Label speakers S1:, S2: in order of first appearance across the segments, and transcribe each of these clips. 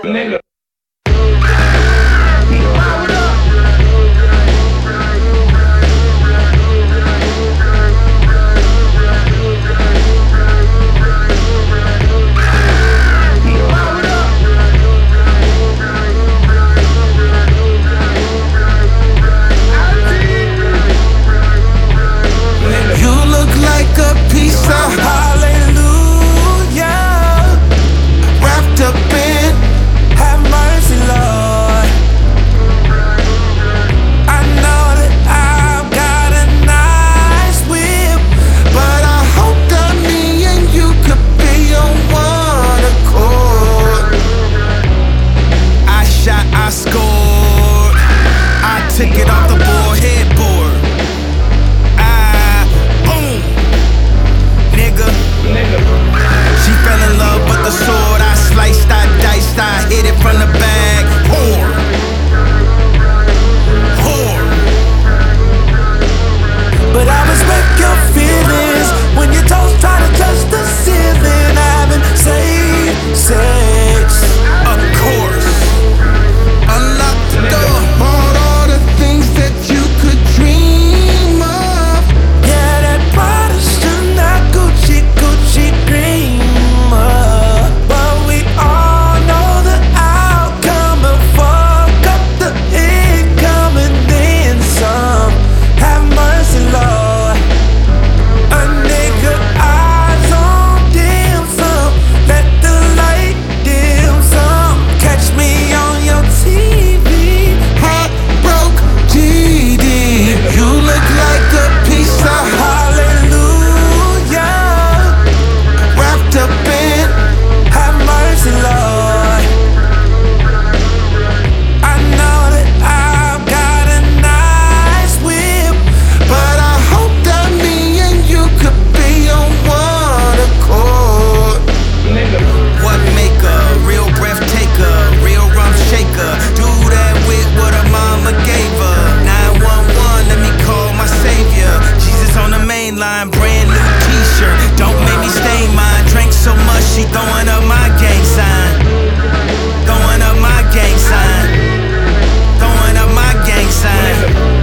S1: Nigga.
S2: Took it off the board, headboard. Boom, nigga. She fell in love with the sword. I sliced, I diced, I hit it from the bag. Whore. But I respect your feelings when your toes try to touch the ceiling. Having safe sex, of course. Unlock the door. Brand new t-shirt, don't make me stain mine. Drank so much, she throwing up my gang sign. Throwing up my gang sign. Throwing up my gang sign.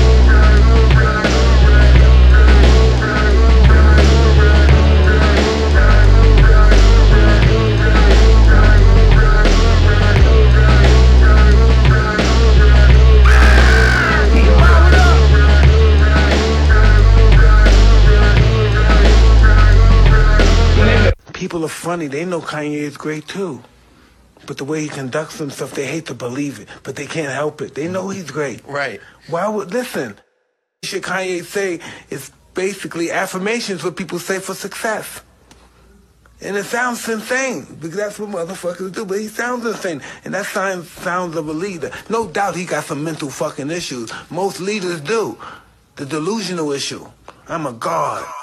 S3: People are funny. They know Kanye is great too. But the way he conducts himself, they hate to believe it. But they can't help it. They know he's great.
S2: Right.
S3: Why would, listen, shit Kanye say is basically affirmations what people say for success. And it sounds insane, because that's what motherfuckers do. But he sounds insane. And that sounds of a leader. No doubt he got some mental fucking issues. Most leaders do. The delusional issue. I'm a god.